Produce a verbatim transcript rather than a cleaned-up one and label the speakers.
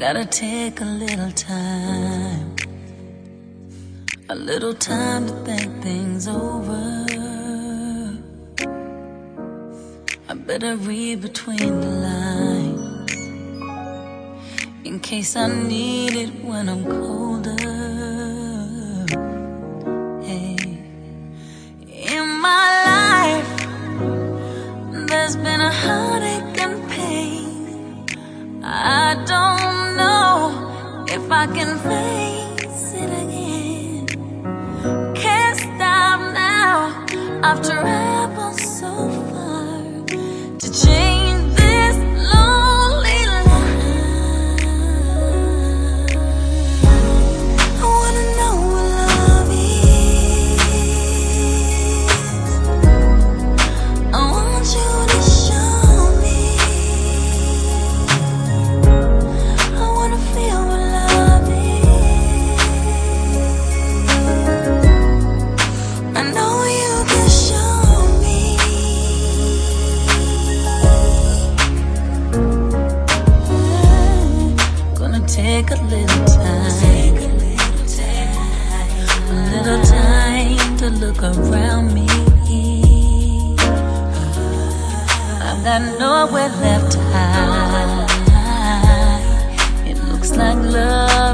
Speaker 1: Gotta take a little time, a little time to think things over. I better read between the lines, in case I need it when I'm colder. Hey, in my life, there's been a heartache and pain. I don't know if I can face it again. Can't stop now, I've traveled so far to change this lonely life. I wanna know what love is. I want you to show me. I wanna feel what love is. I know you can show me. Gonna take a little time, a little time to look around me. I've got nowhere left to hide. It looks like love